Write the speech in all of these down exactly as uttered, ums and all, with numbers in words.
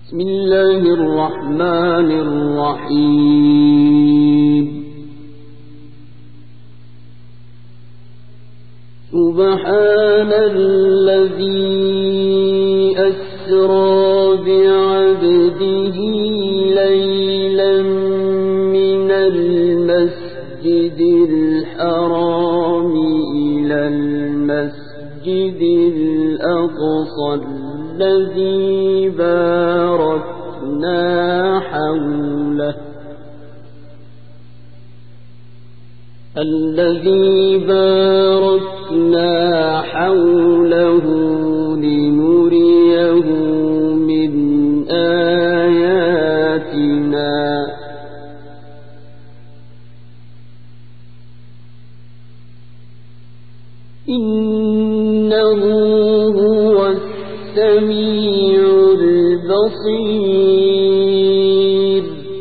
بسم الله الرحمن الرحيم. سبحان الذي أسرى بعبده ليلا من المسجد الحرام إلى المسجد الأقصى الذي باركنا حوله الذي باركنا حوله لنريه من آياتنا إنه هو السميع البصير.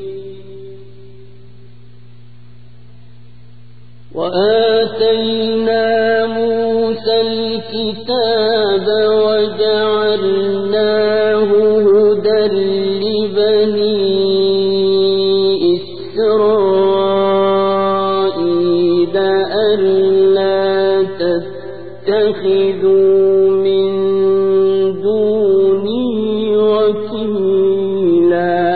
وآتينا موسى الكتاب وجعلناه هدى لبني إسرائيل ألا تتخذوا من دوني وكيلا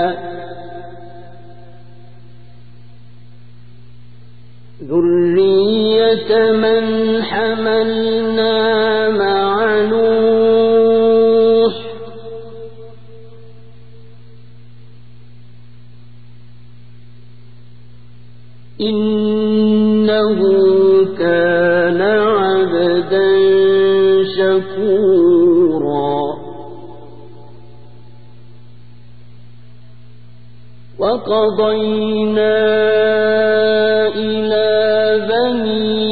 ذرية من حملنا مع نوح إنه كان عبدا شكورا. وقضينا إلى بني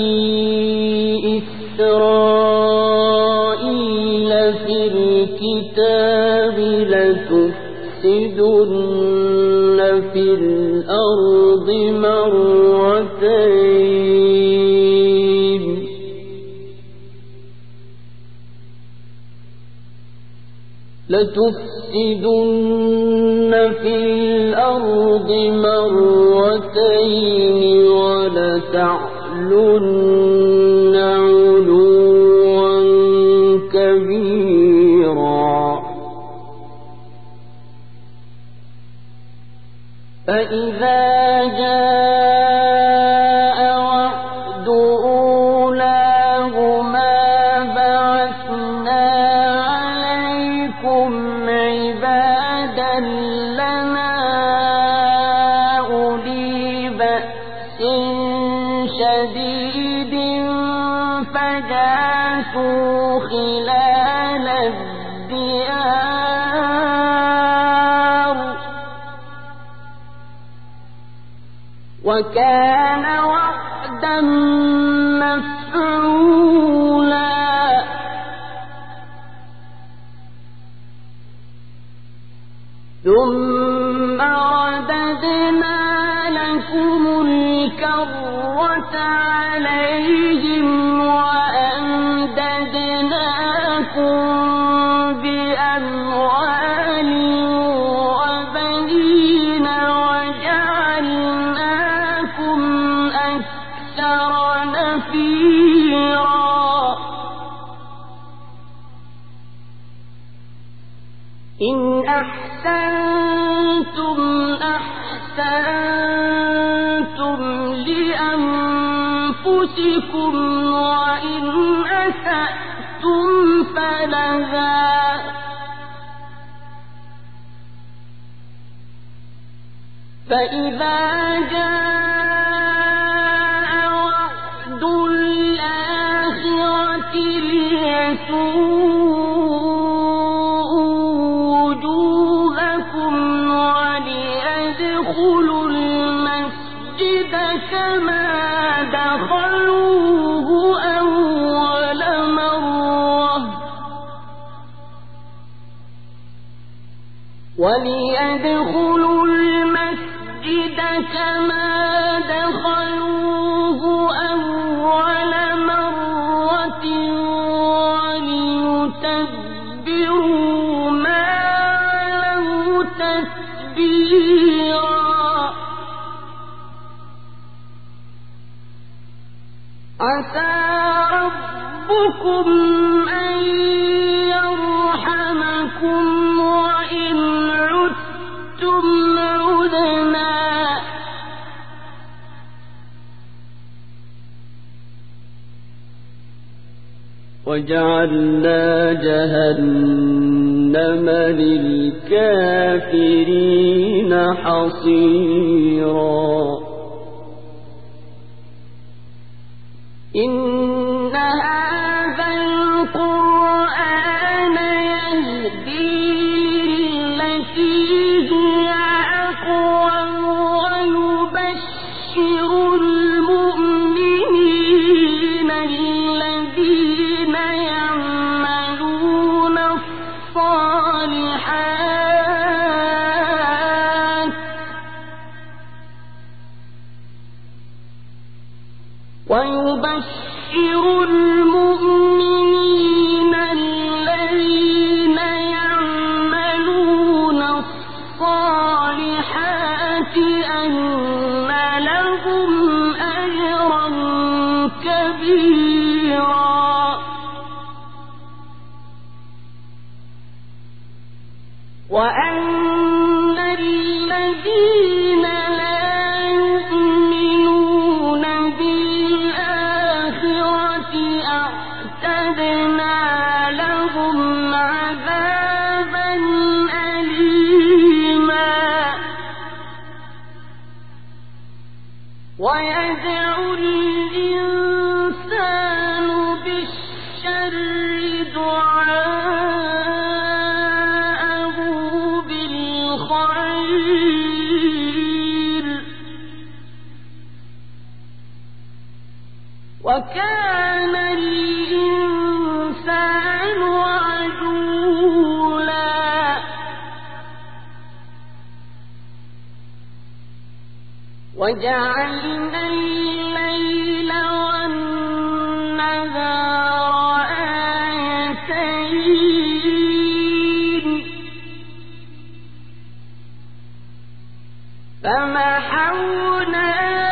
إسرائيل في الكتاب لتفسدن في الأرض مرتين لتفسدن في الأرض مرتين ولتعلن علوا كبيرا. فإذا جاء وعد أولاهما بعثنا عليكم عبادا لنا أولي بأس شديد فجاسوا خلال الديار وكان وعدا مفعولا. ثم رددنا لكم الكرة عليهم وأمددناكم بأموال وبنين وجعلناكم أكثر نفيرا. إن أحسنتم أحسنتم لأنفسكم وإن أسأتم فلها فإذا جاء وعد الآخرة ليسوءوا وجوهكم وليدخلوا المسجد كما دخلوه أول مرة وليدخلوا المسجد كما دخلوه أول مرة وليتبروا ما علوا تتبيرا عسى ربكم أن يرحمكم وإن عدتم عدنا وجعلنا جهنم للكافرين حصيرا إن هذا القرآن يهدي للتي هي أقوم ويبشر المؤمنين الذين يعملون الصالحات ويبشر المؤمنين الذين يعملون الصالحات أن لهم أجرا كبيرا وأن الذين لا يؤمنون بالآخرة أعتدنا لهم عذابا أليما ويدعو الإنسان بالشر دعاءه بالخير وكان الإنسان عجولا وجعلنا الليل والنهار آيتين فمحونا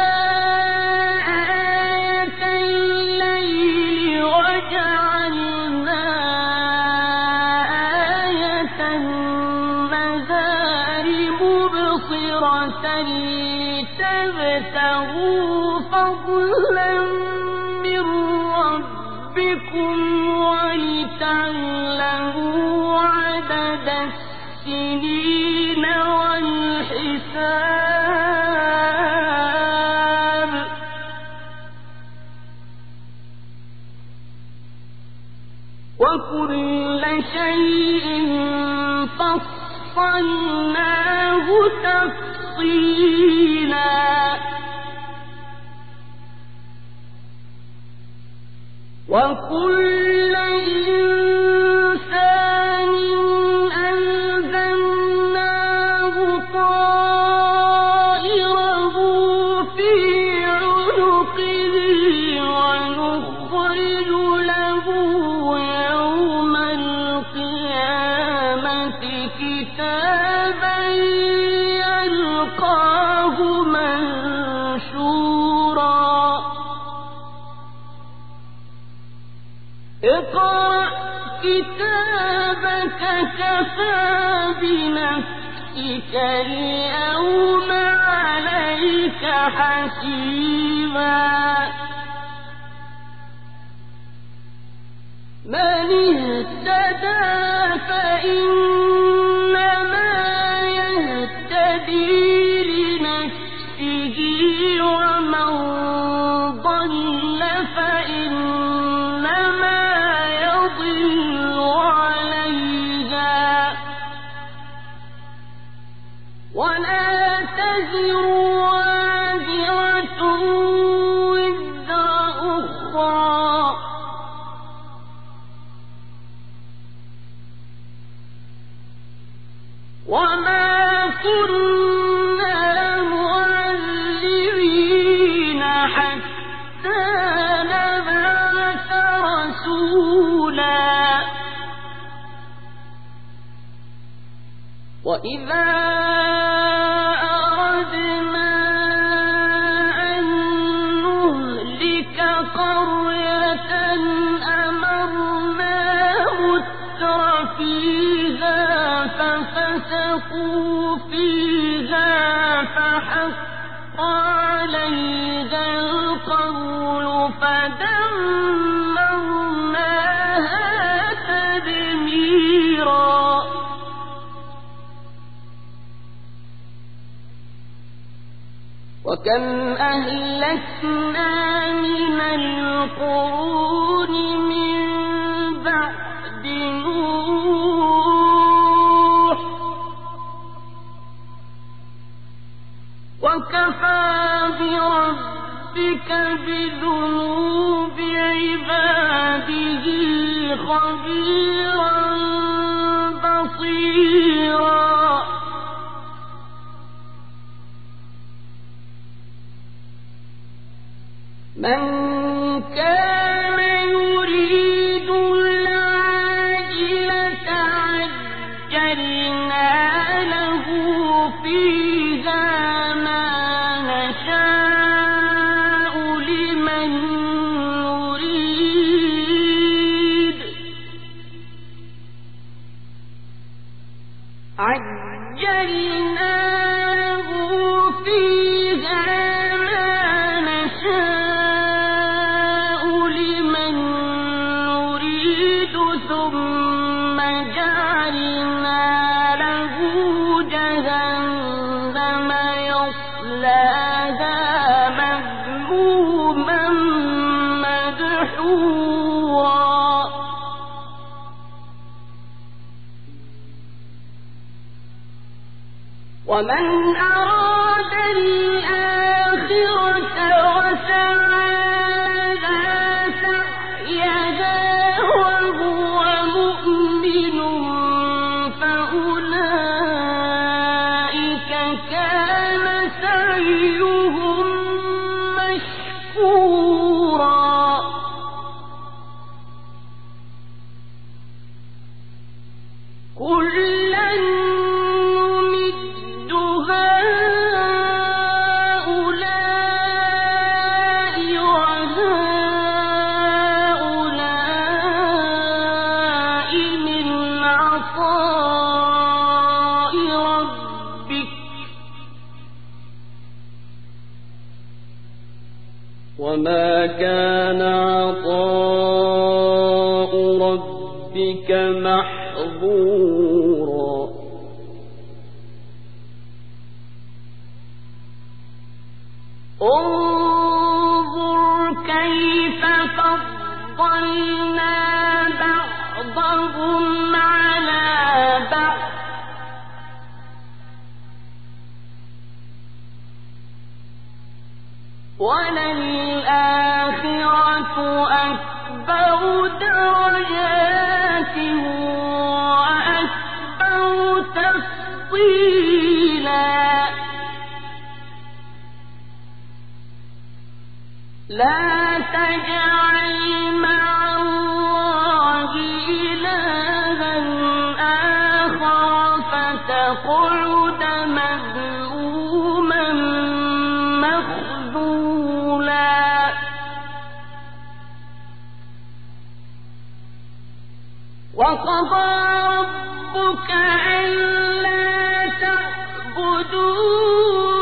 آية الليل وجعلنا آية النهار مبصرة لتبتغوا فضلا من ربكم ولتعلموا عدد السنين والحساب وكل شيء فصلناه تفصيلا وكل إنسان ألزمناه طائره في عنقه ونخرج له يوم القيامة كتابا يلقاه منشورا اقرأ كتابك كفى بنفسك اليوم عليك حسيبا من اهتدى فإنما يهتدي لنفسه ومن ضل فإنما يضل عليها ولا تزر وازرة وزر أخرى وما كنا معذبين حتى نبعث رسولا وإذا أردنا أن نهلك قرية أمرنا متر فيها ففسقوا فيها فحق عليها القول فدمرناها تدميرا وكم أهلكنا من القرون من بعد نوح وكفى بربك بذنوب عباده خبيرا بصيرا من كان يريد العاجلة عجلنا له فيها ما نشاء لمن نريد عجلنا له فيها ما نشاء لمن نريد ثم جعلنا له جهنم يصلاها مذموما مدحورا ومن أراد الآخرة وسعى لها سعيها وهو مؤمن فأولئك كان سعيهم مشكورا كلا نمد هؤلاء وهؤلاء من عطاء ربك وما كان عطاء ربك محظورا انظر كيف فضلنا بعضهم على بعض وللآخرة أكبر درجات وأكبر تفضيلا لا تجعل مع الله إلها آخر فتقعد مذموما مخذولا وقضى ربك ألا تعبدوا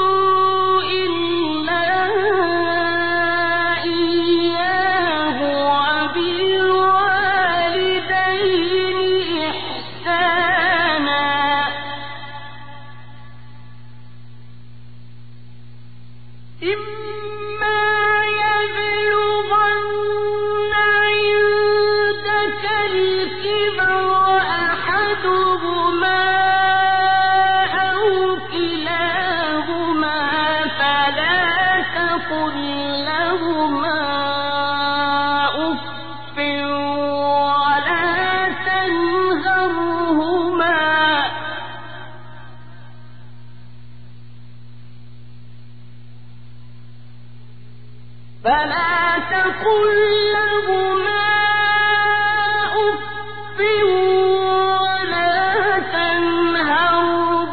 فلا تقل لهما أف ولا تنهرهما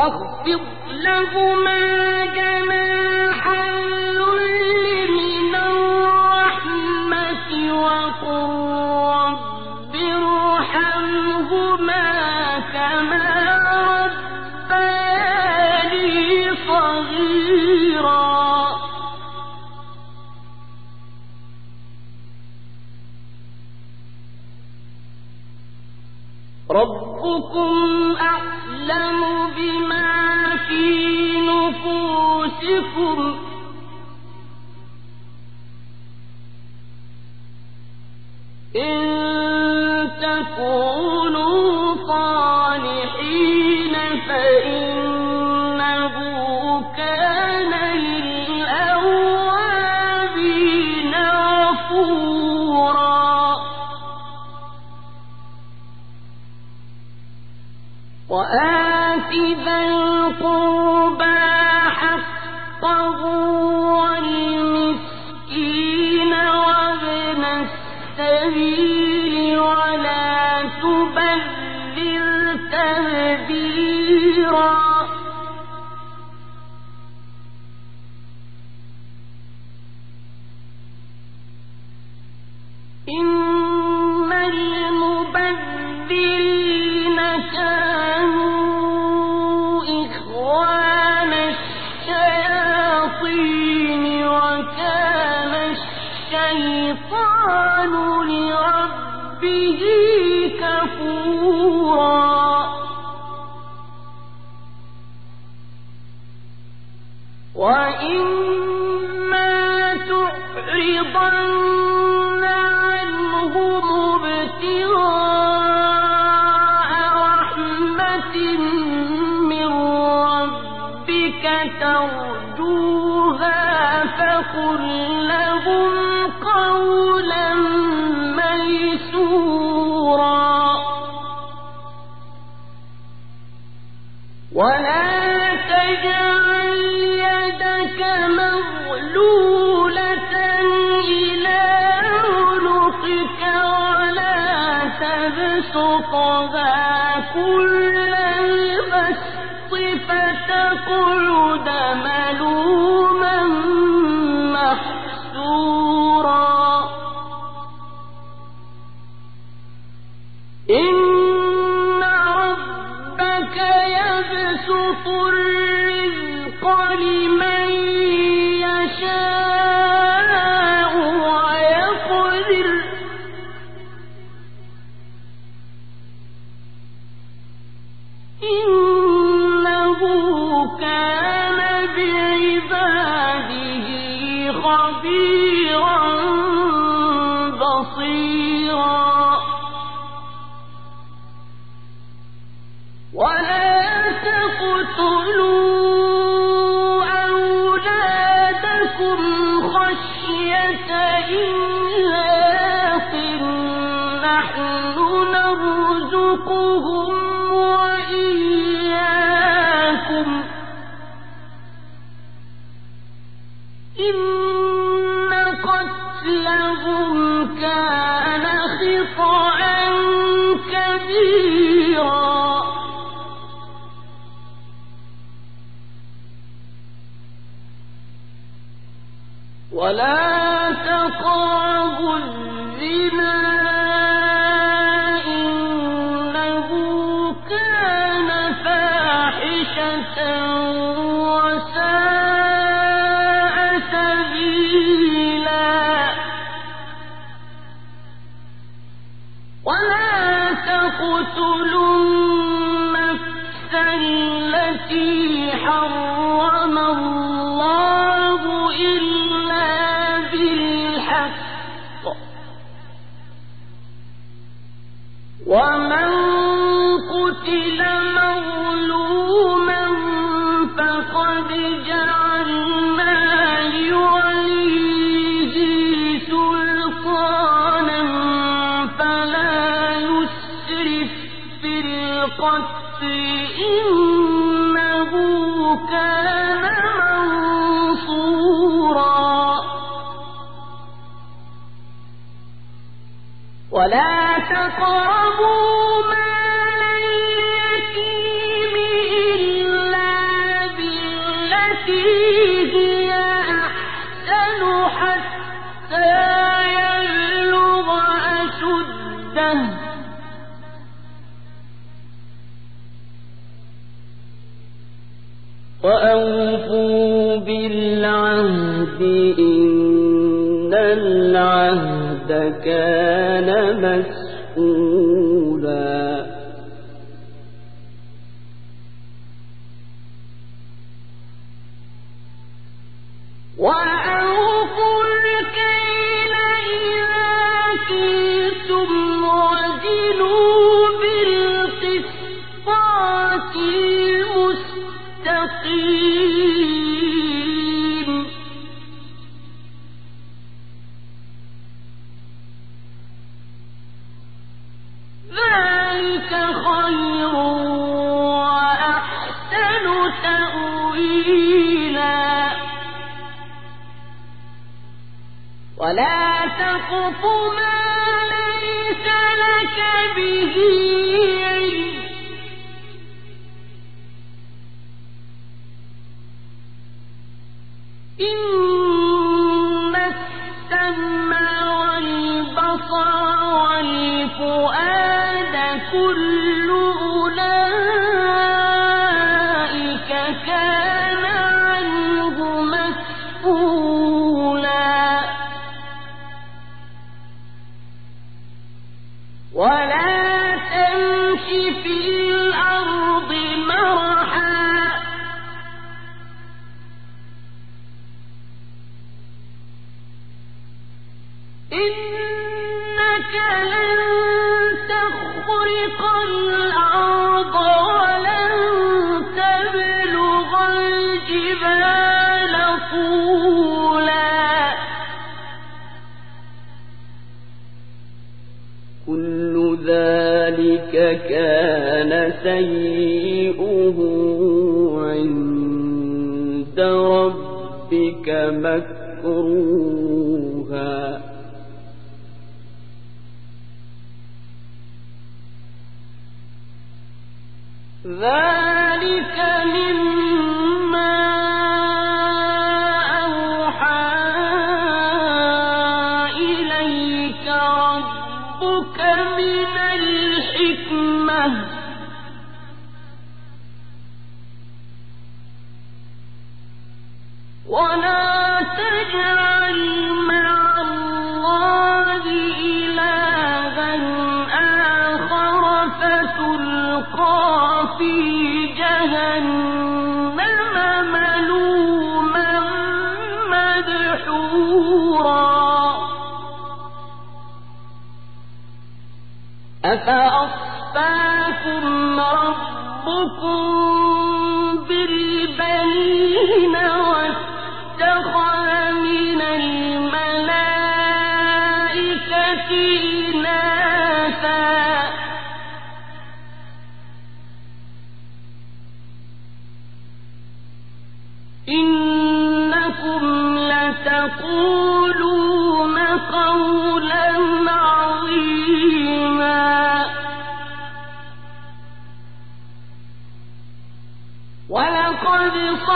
واخفض لهما جناح الذل من الرحمة وقل رب ارحمهما كما ربياني صغيرا. ربكم أعلم بما في نفوسكم إن تكونوا صالحين فإنه كان للأوابين غفورا. وآت ذا القربى حقه والمسكين وابن السبيل ولا تبذر تبذيرا. إن المبذرين كانوا إخوان الشياطين وكان الشيطان لربه كفورا. وإما تعرضن عنهم ابتغاء رحمة من ربك ترجوها فقل لهم قولا ميسورا. ولا تجعل يدك مغلولة إلى عنقك ولا تبسطها كل البسط فتقعد ملوما محسورا. إن ربك يبسط الرزق لمن يشاء ويقدر إنه كان بعباده خبيرا بصيرا. ولا تقتلوا أولادكم خشية إملاق نحن نرزقهم وإياكم إن قتلهم كان خطأ كبيرا. ولا تقربوا الزنا إنه كان فاحشة وساء سبيلا. ولا تقتلوا النفس التي حرم الله إلا بالحق ومن قتل مظلوما فقد جعلنا لوليه سلطانا فلا يسرف في القتل إنه كان منصورا. ولا تقربوا مال اليتيم إلا هي أحسن حتى يبلغ أشده وأوفوا بالعهد إن العهد كان مسؤولا وأوفوا الكيل إذا كلتم وزنوا بالقسطاس المستقيم ذلك خير وأحسن تأويلا ولا تقف ما ليس لك به علم إن السمع والبصر والفؤاد كل أولئك كان عنه مسؤولا ولا تمش في الأرض مرحا إنك لن تخرق الأرض ولن تبلغ الجبال طولا كل ذلك كان سيئه عند ربك مكروها ذلك مما أوحى إليك ربك من الحكمة ولا تجعل مع الله إلها آخر فتلقى في جهنم ملوما مدحورا أفأصفاكم ربكم بالبنين واتخذ من الملائكة إناثا إنكم لتقولون قولا عظيما ولقد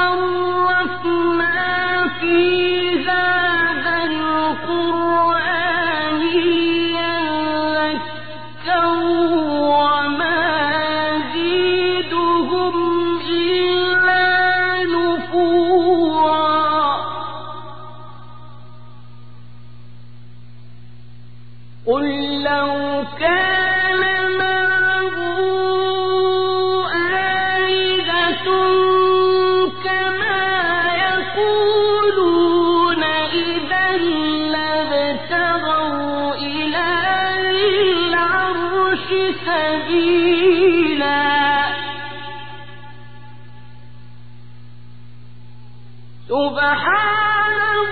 صرفنا في هذا القرآن ليذكروا وما يزيدهم إلا نفورا قل لو كان معه آلهة كما يقولون إذا لابتغوا إلى ذي العرش سبيلا سبحانه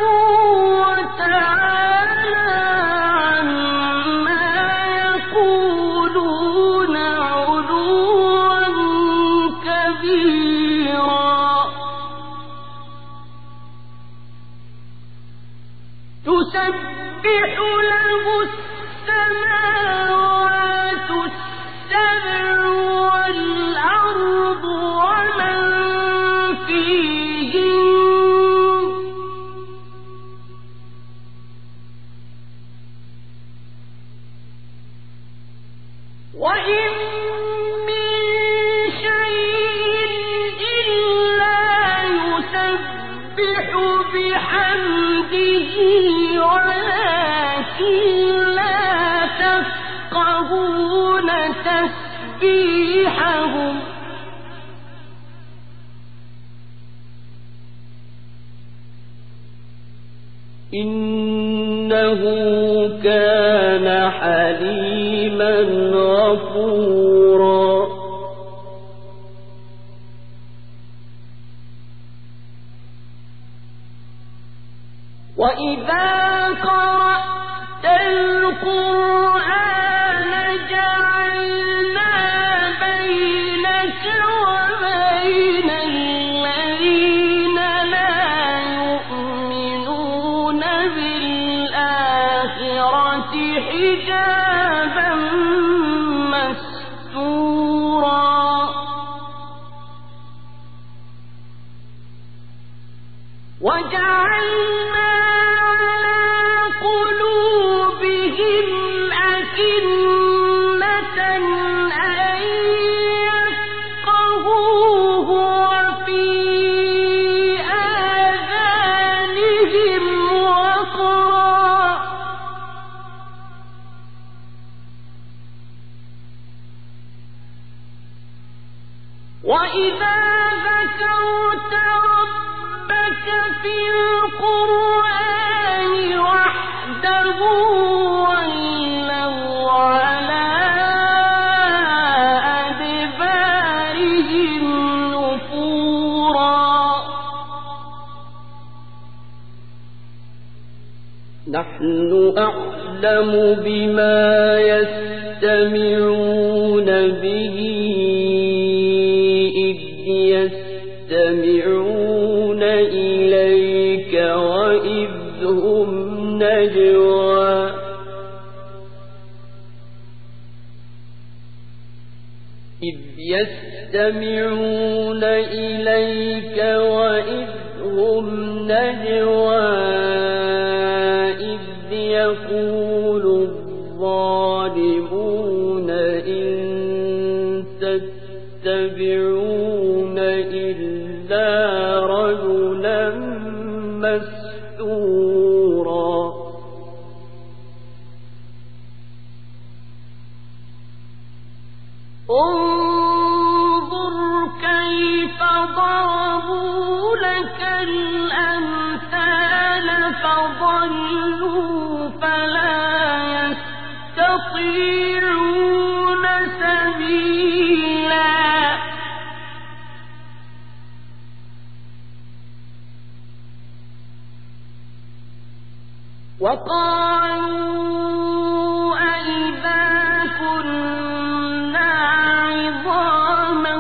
وتعالى عما يقولون علوا كبيرا تسبح له السماوات السبع والأرض ومن فيهن بحمده ولكن لا تفقهون تسبيحهم إنه كان حليما غفورا. وإذا قرأت القرآن جعلنا بينك وبين الذين لا يؤمنون بالآخرة حجابا مستورا وجعلنا وإذا ذكرت ربك في القرآن وحده ولوا على أدبارهم نفورا. نحن أعلم بما يستمعون به يستمعون إليك وإذ هم نجوى إذ يستمعون إليك وإذ هم نجوى إذ يقول الظالمون إن تتبعون إلا رجلا مسحورا. انظر كيف ضربوا لك الأمثال فضلوا فلا يستطيعون سبيلا. وقالوا أئذا كنا عظاما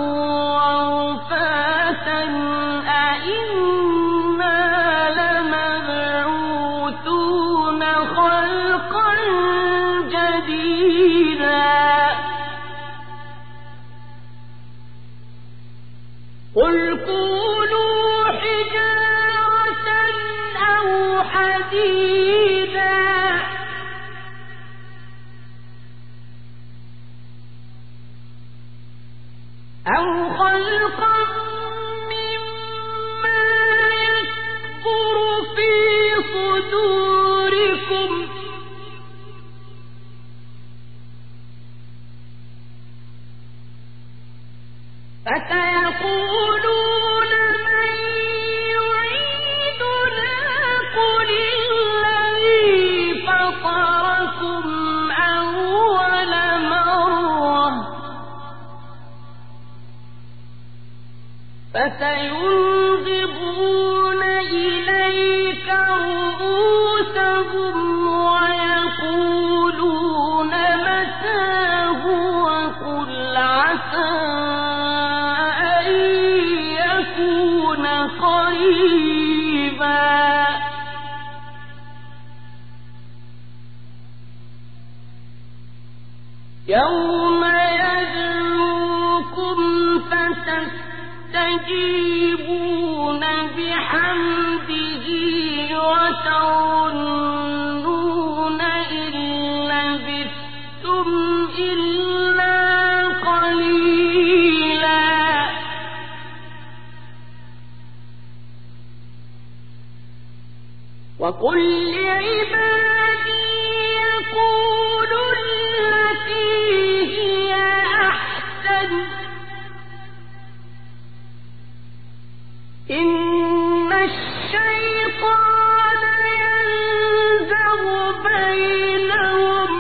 ورفاتا أئنا لمبعوثون خلقا جديدا. قل كونوا حجارة أو حديدا أو خلقا مما يكبر في صدوركم فسيقولون من يعيدنا قل الذي فطركم أول مرة فسينغضون إليك رؤوسهم ويقولون متى هو قل عسى أن يكون قريبا. يوم يدعوكم فتستجيبون بحمده وتظنون إن لبثتم إلا قليلا. وقل لعبادي يقولوا التي هي أحسن إن الشيطان ينزغ بينهم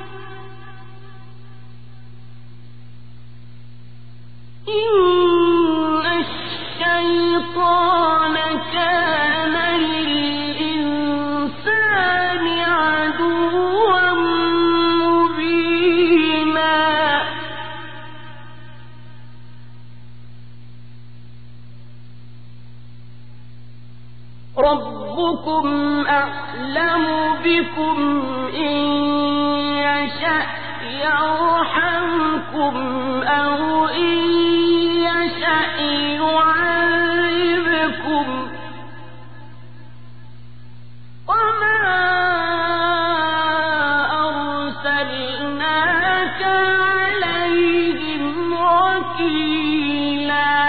إن الشيطان كان للإنسان عدوا مبينا ربكم أعلم بكم إن يشأ يرحمكم أو إن يشأ يعذبكم وما أرسلناك عليهم وكيلا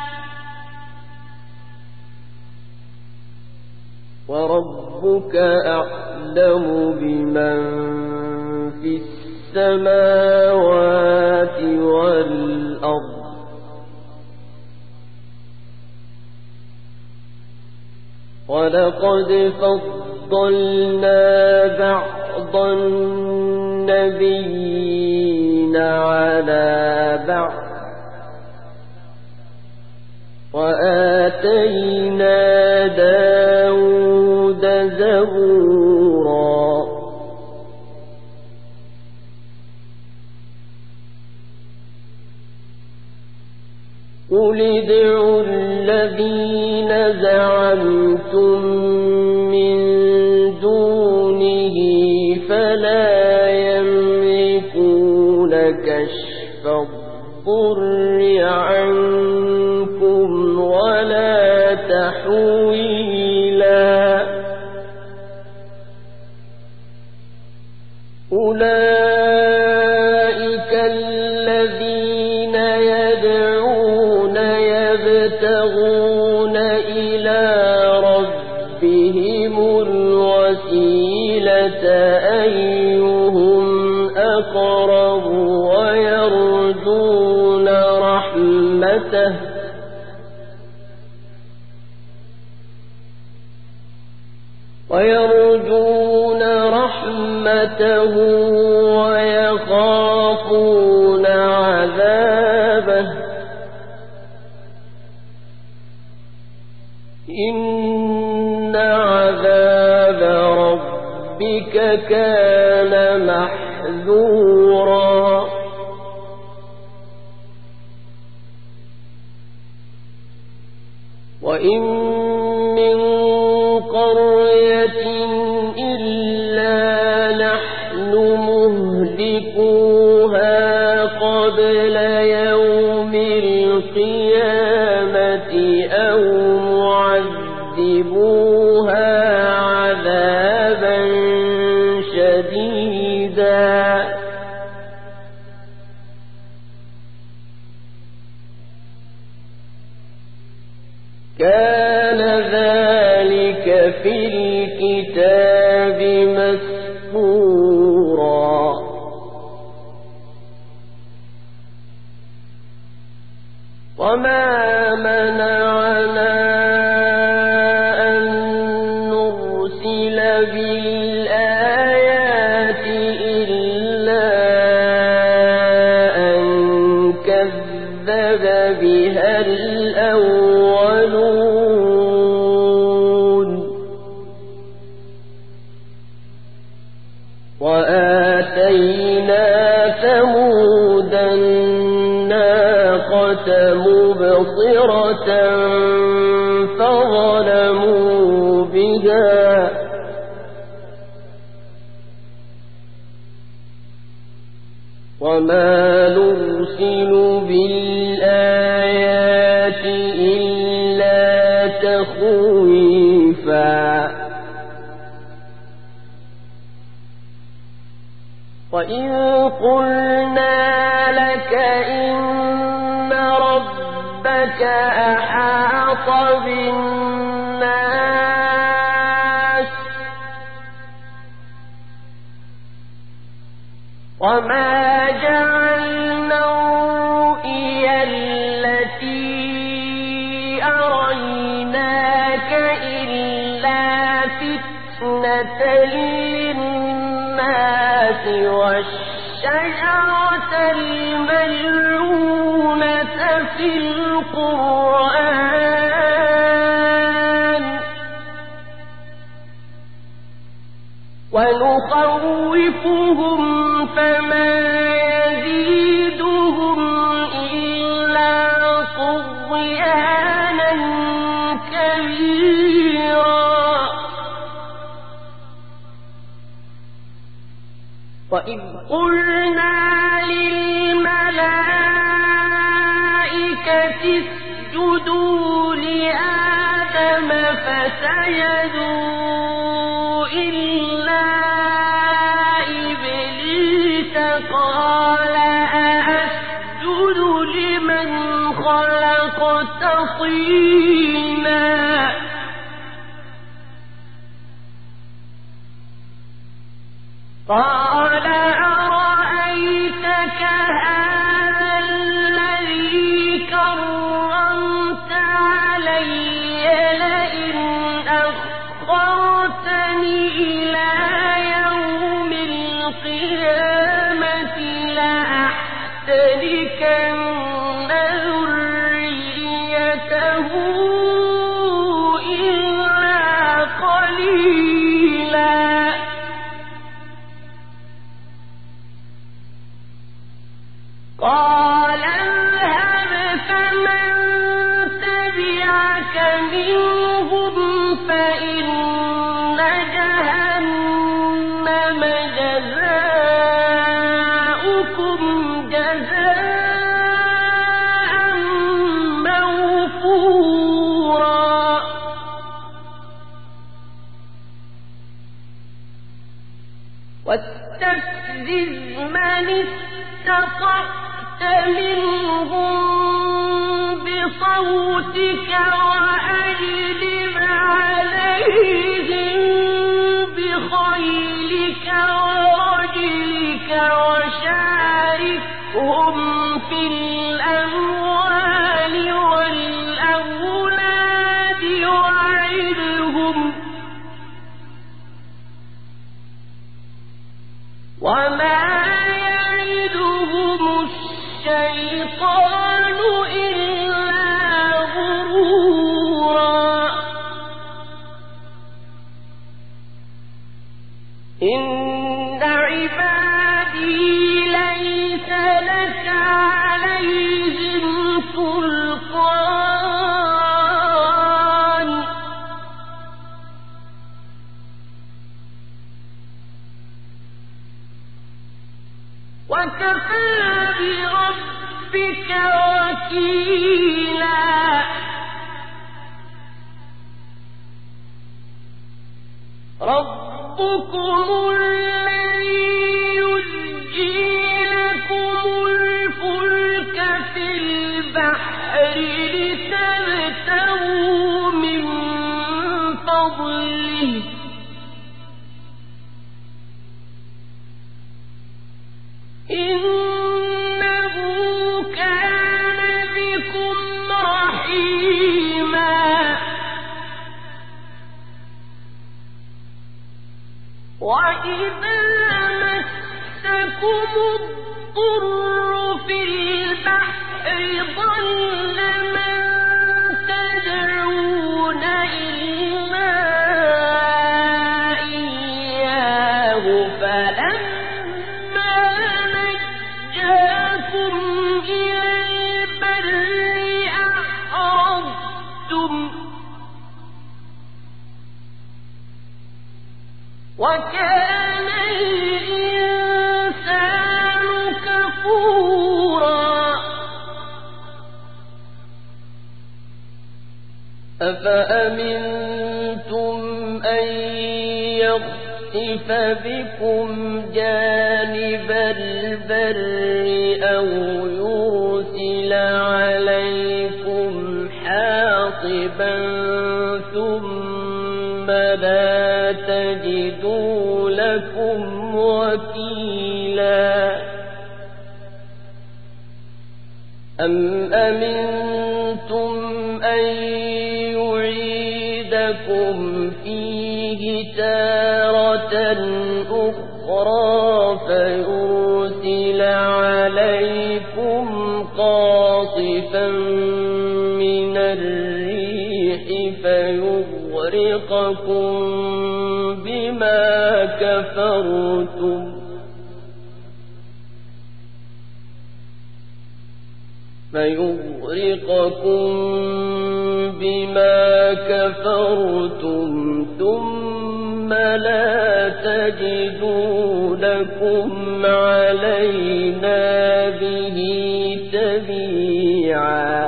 وربك أعلم بمن في السماوات والأرض ولقد فضلنا بعض النبيين على بعض وآتينا داود زبورا قل ادعوا الذين زعمتم من دونه فلا يملكون كشف الضر عنكم ولا تحويلا أولئك الذين يدعون يبتغون إلى ربهم الوسيلة أيهم أقرب ويرجون رحمته ويرجون رحمته ويخافون عذابه إن عذاب ربك كان محذورا وإن من قرية إلا نحن مهلكوها قبل يوم القيامة أو معذبوها عذابا شديدا كان ذلك في الكتاب مسطورا وما منعنا أن نرسل بالآيات إلا أن كذب بها الأولون وآتينا ثمود الناقة مبصرة فظلموا بها وما نرسل بالآيات إلا تخويفا وإذ قلنا لك إن ربك أحاط بالناس وما جعلنا الرؤيا التي أريناك إلا فتنة للناس والشجرة الملعونة في القرآن ونخوفهم فما يزيدهم إلا طغيانا كبيرا وإذ قلنا للملائكة اسجدوا لآدم فسجدوا إلا إبليس قال أأسجد لمن خلقت طينا قال أرأيتك هذا الذي كرمت علي لئن أخرتني إلى يوم القيامة لأحتركن ذريته إلا قليلا قال اذهب فمن تبعك منهم فإن جهنم جزاؤكم جزاء موفورا واستفزز من استطعت منهم بصوتك وأجلب عليهم بخيلك ورجلك وشاركهم في الأموال والأولاد وعدهم وما الشيطان إلا غرورا إن عبادي ليس لك عليهم سلطان وكفى بربك وكيلا ربكم الذي يزجي لكم الفلك في البحر لتبتغوا من فضله إنه كان بكم رحيما وإذا مسكم الضر في البحر ضل من تدعون إلا إياه فلما نجاكم إلى البر أعرضتم وكان الإنسان كفورا أفأمنتم أن يخسف بكم جانب البر أو يرسل عليكم حاصبا ثم لا تجدوا لكم وكيلا أَمْ أَمِنْتُمْ أَنْ يُعِيدَكُمْ فِيهِ تَارَةً أُخْرَى فَيُرْسِلَ عَلَيْكُمْ قَاصِفًا مِنَ الرِّيحِ فَيُغْرِقَكُمْ بِمَا كَفَرْتُمْ فَيُغْرِقَكُم بِمَا كَفَرْتُمْ ثُمَّ لَا تَجِدُوا لَكُمْ عَلَيْنَا بِهِ تَبِيعًا.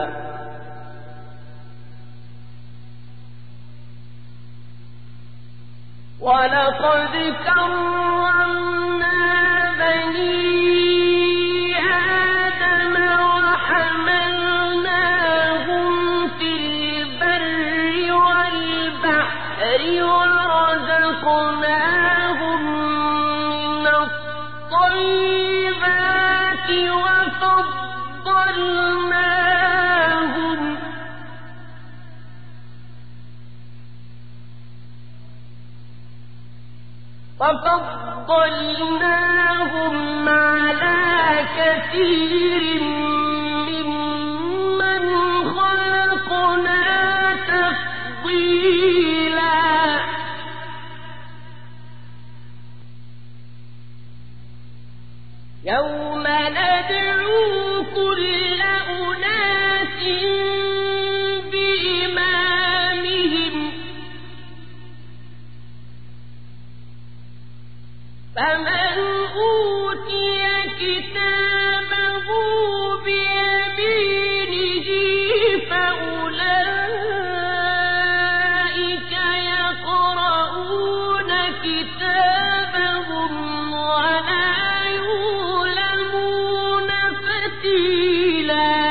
وَلَقَدْ كَرَّمْنَا بَنِي ورزقناهم من الطيبات وفضلناهم وفضلناهم على كثير ممن خلقنا تفضيلا. يوم ندعو كل أناس بإمامهم فمن أوتي كتابه بيمينه فأولئك يقرؤون كتابهم ولا يظلمون فتيلا.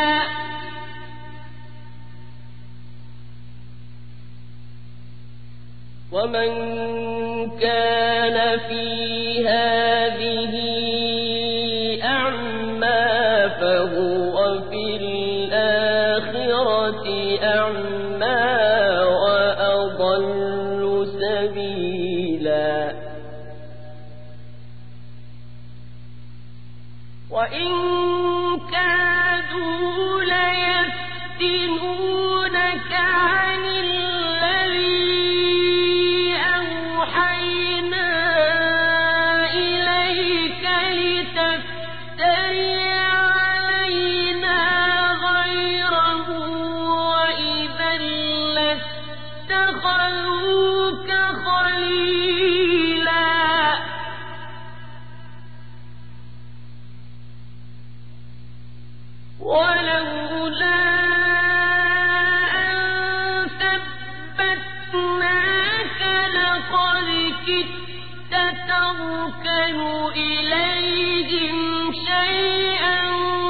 ومن كان في هذه أعمى فهو في الآخرة أعمى وأضل سبيلا. وإن كادوا ليفتنونك عن الذي أوحينا إليك لتفتري علينا غيره وإذا لاتخذوك خليلا. ولولا أن ثبتناك لقد كدت تركن إليهم شيئا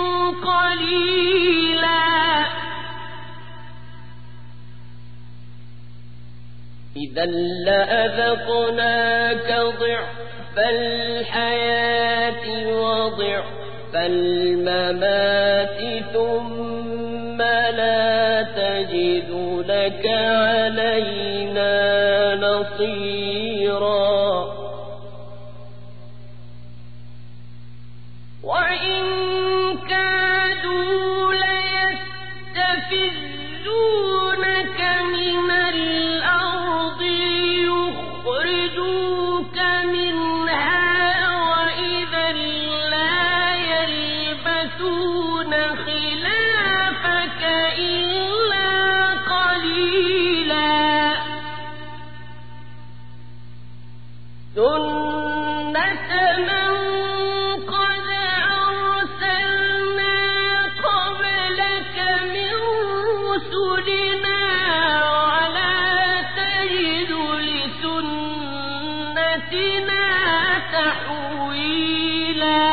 قليلا. إذا لأذقناك ضعف الحياة وضعف فالممات ثم لا تجد لك علينا نصيرا. وإن كادوا ليستفزونك من الأرض يخرجوك منها وإذا خلافك إلا قليلا. سنة من قد أرسلنا قبلك من رسلنا ولا تجد لسنتنا تحويلا.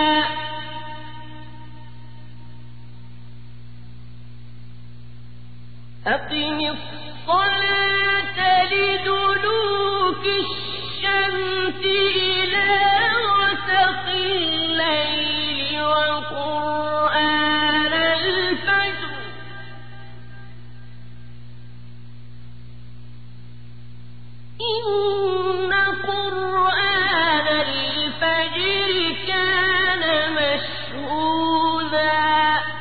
أقم الصلاة لدلوك الشمس إلى غسق الليل وقرآن الفجر إن قرآن الفجر كان مشهودا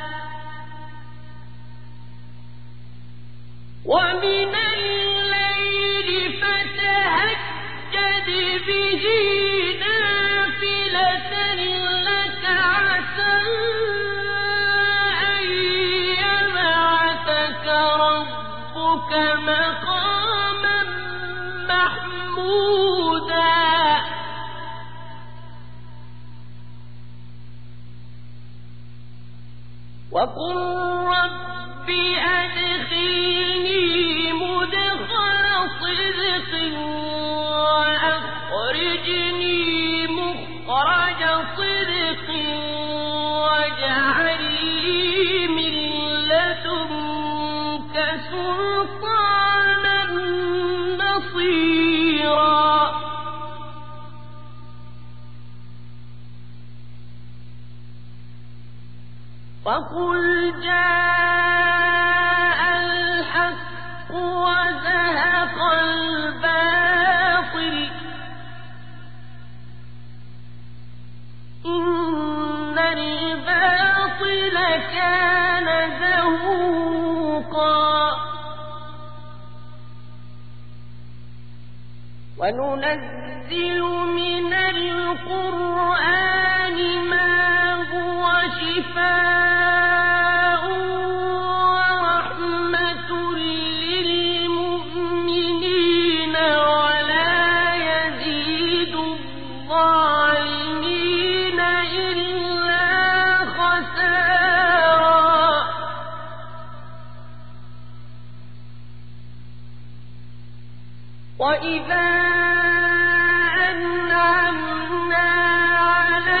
ومن الليل فتهجد به نافلة لك عسى أن يبعثك ربك مقاما محمودا وقل رب أدخلني مدخل صدق وأخرجني مخرج صدق واجعل لي من لدنك سلطانا نصيرا فقل جاء الحق وزهق الباطل إن الباطل كان زهوقا وننزل من القرآن ما هو شفاء ورحمة للمؤمنين ولا يزيد الظالمين إلا خسارا وإذا أنعمنا على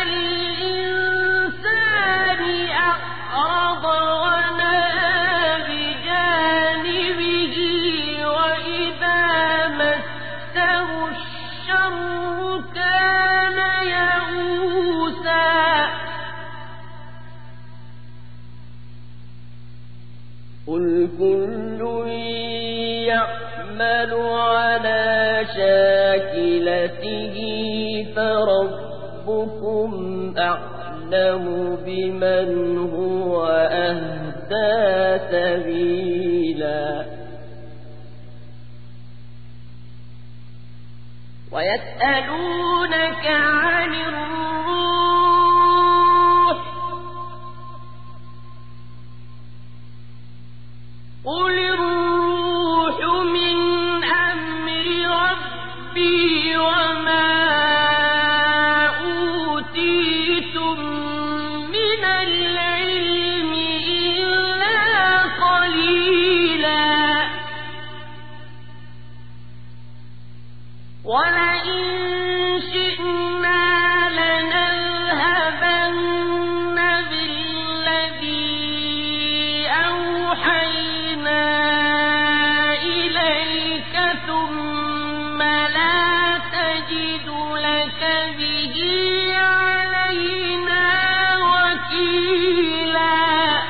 الإنسان أعرض ونأى بجانبه وإذا مسه الشر كان يئوسا قل كل يعمل على شاكلته فربكم أعلم بمن هو أهدى سبيلا ويسألونك عن الروح قل الروح من أمر ربي وما أوتيتم من العلم إلا قليلا ولئن شئنا لنذهبن بالذي أوحينا إليك ثم لا تجد لك به علينا وكيلا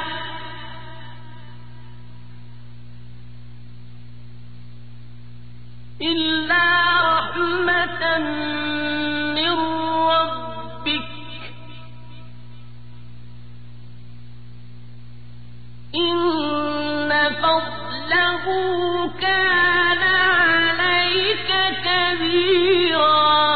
إلا رحمة من ربك إن فضله كان عليك كبيرا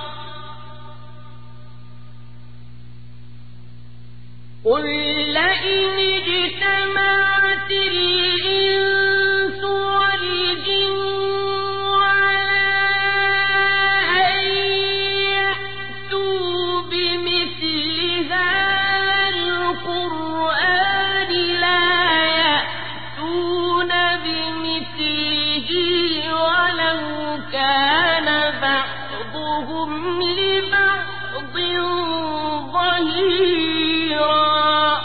قل لئن اجتمعت الإنس والجن على أن يأتوا بمثل هذا القرآن لا يأتون بمثله ولو كان بعضهم لبعض ظهيرا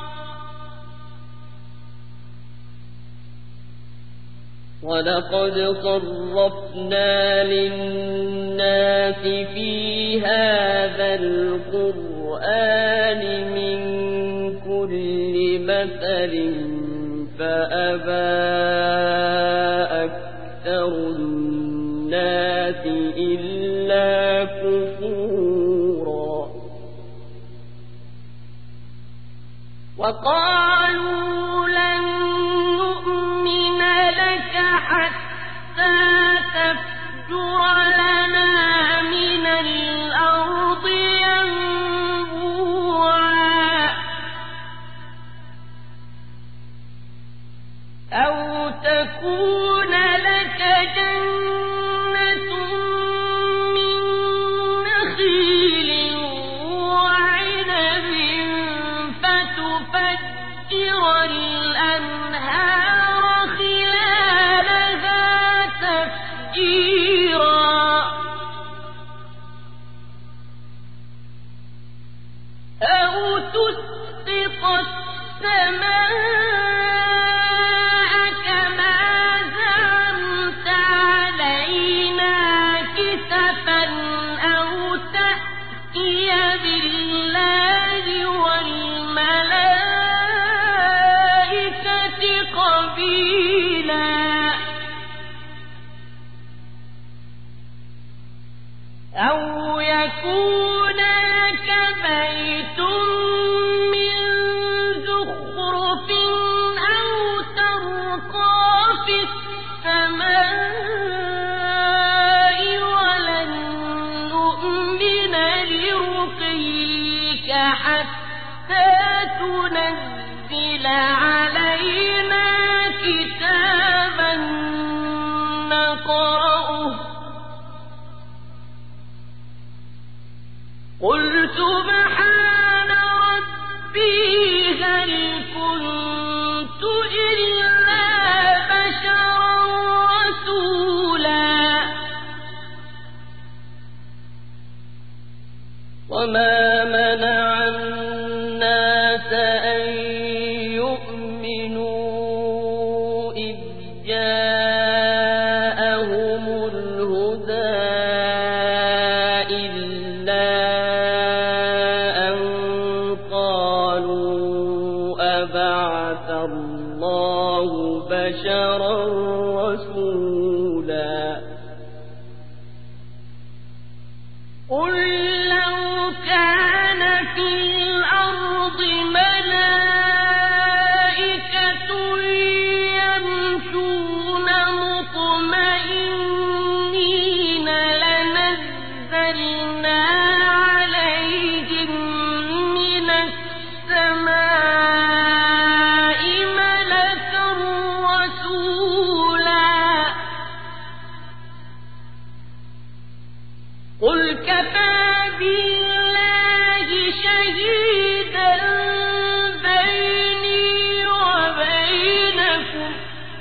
ولقد صرفنا للناس في هذا القرآن من كل مثل فأبى أكثر الناس إلا كفورا وقالوا لن نؤمن لك حتى تفجر لنا من الأرض ينبوعا أو تكون لك جنة من نخيل وعنب فتفجر الأنهار خلالها تفجيرا أو تسقط السماء كما زعمت علينا كسفا أو تأتي بالله والملائكة قبيلا أو يكون لك بيت من زخرف أو ترقى في السماء ولن نؤمن لرقيك حتى تنزل علينا كتابا نقرأه قل سبحان ربي هل كنت إلا بشرا رسولا وما منع الناس أن يؤمنوا إذ جاءهم الهدى إلا أن قالوا أبعث الله بشرا رسولا قل لو كان في الأرض ملائكة يمشون مطمئنين لنزلنا عليهم من السماء ملكا رسولا قل كفى بالله شهيدا بيني وبينكم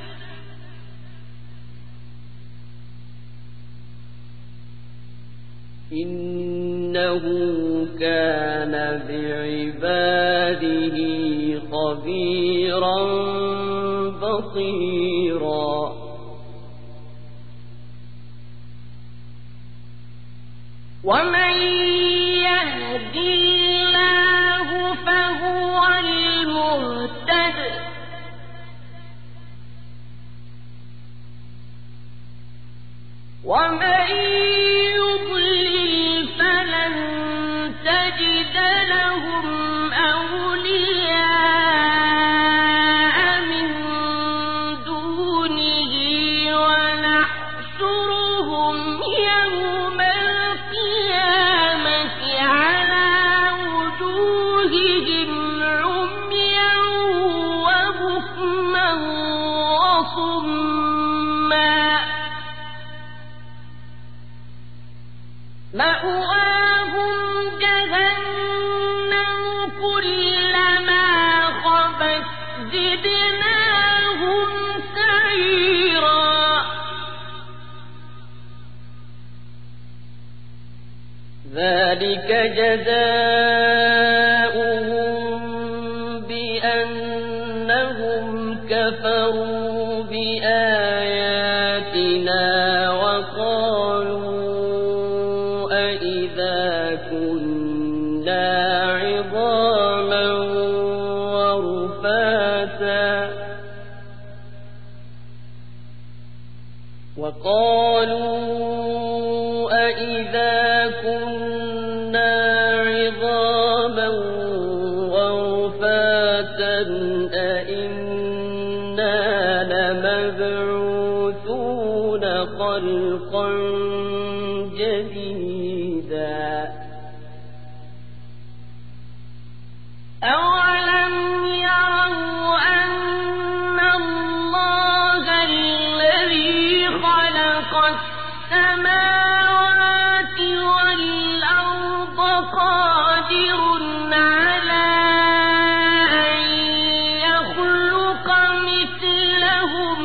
إنه كان بعباده خبيرا بصيرا ومن يهد الله فهو المهتد ومن يضلل فلن تجد لهم أولياء من دونه ونحشرهم يوم القيامة على وجوههم عميا وبكما وصما مأواهم جهنم كلما خبت زدناهم سعيرا ذلك جزاؤهم بأنهم كفروا بآياتنا وقالوا أإذا كنا عظاما ورفاتا وقالوا جديدا أولم يروا أن الله الذي خلق السماوات والأرض قادر على أن يخلق مثلهم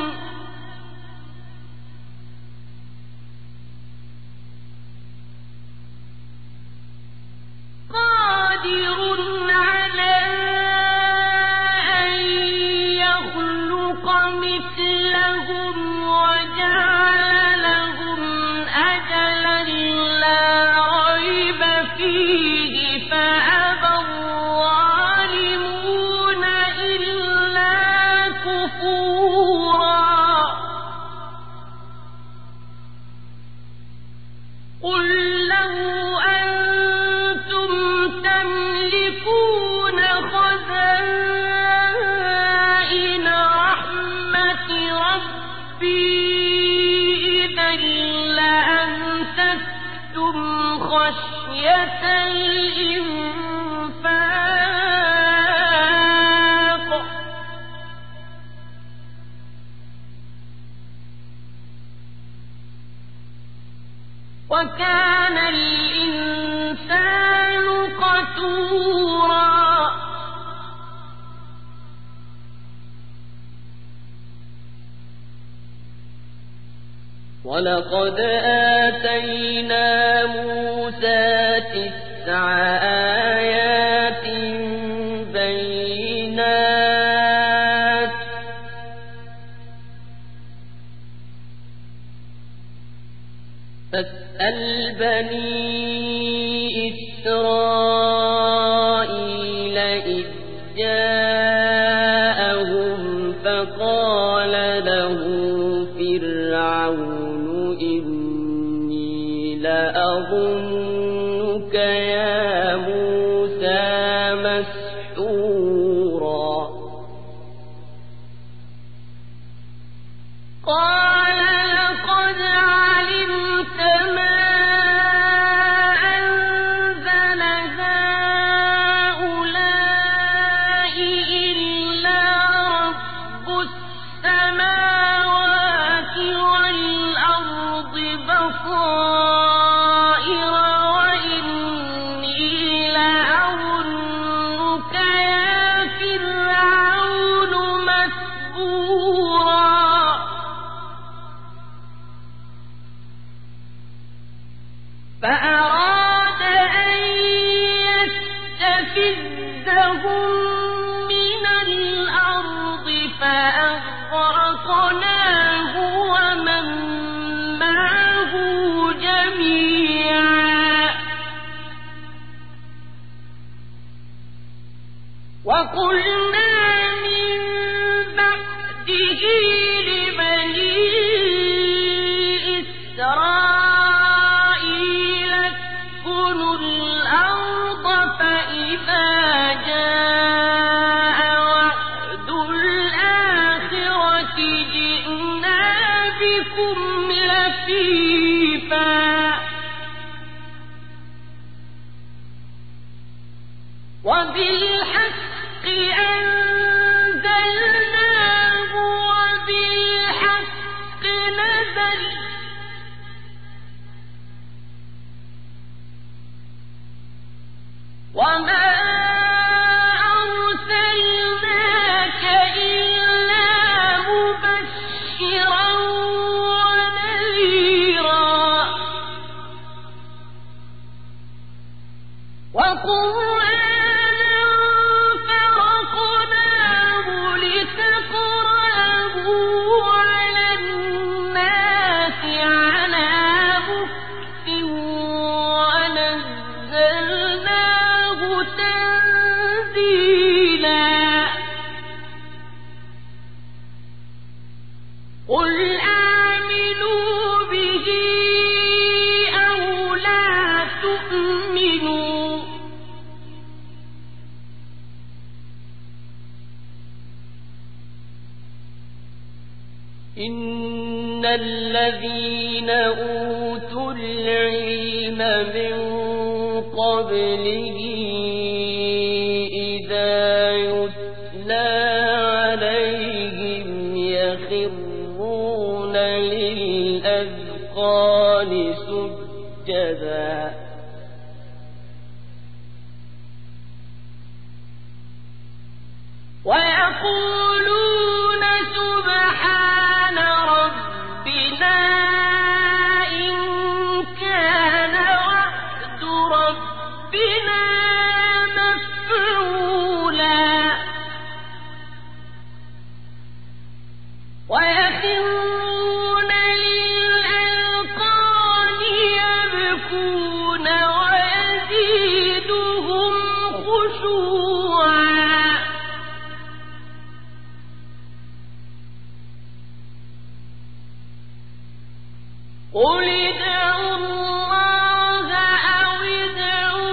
قادر على أن يخلق مثلهم وجعل لهم أجلا لا ريب فيه فأبى الظالمون إلا كفورا قل لو أنتم تملكون خزائن رحمة ربي إذا لأمسكتم خشية الإنفاق وكان الإنسان قتورا ولقد آتينا موسى تسع آيات بينات فاسأل بني إسرائيل إذ جاءهم فقال له فرعون إني لأظنك يا موسى مسحورا قال لقد علمت ما أنزل هؤلاء إلا رب السماوات والأرض بصائر وإني لأظنك يا فرعون مسحورا فأراد أن يستفزهم من الأرض فأغرقناه ومن معه جميعا وقلنا من بعده لبني إسرائيل اسكنوا الأرض فإذا جاء وعد الآخرة جئنا بكم لفيفا وبالحق أنزلناه وبالحق نزل وما أرسلناك إلا مبشرا ونذيرا وقرآنا فرقناه لتقرأه على الناس على مكث ونزلناه تنزيلا قل آمنوا به أو لا تؤمنوا إن الذين أوتوا العلم من قبله إذا يتلى عليهم يخرون للأذقان سجدا ويقولون سبحان ربنا إن كان وعد ربنا مفعولا ويخرون للأذقان يبكون ويزيدهم خشوعا قل ادعوا الله أو ادعوا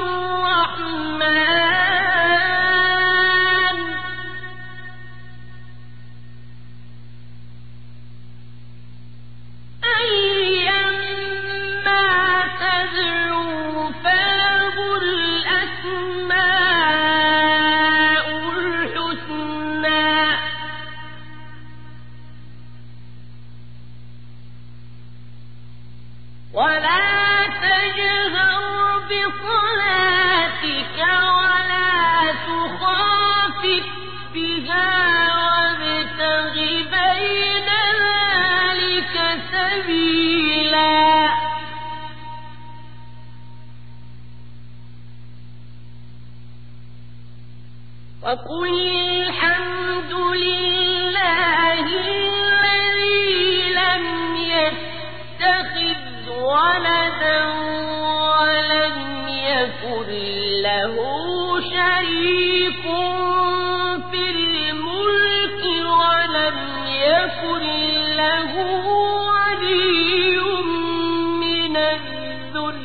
الرحمن أيما تدعوا فله الأسماء الحسنى ولا تجهر بصلاتك ولا تخافت بها وابتغ بين ذلك سبيلا وقل الحمد لله الذي لم يتخذ ولدا ولم يكن له شريك في الملك ولم يكن له ولي من الذل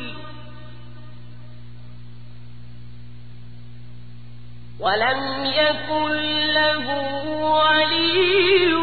ولم يكن له ولي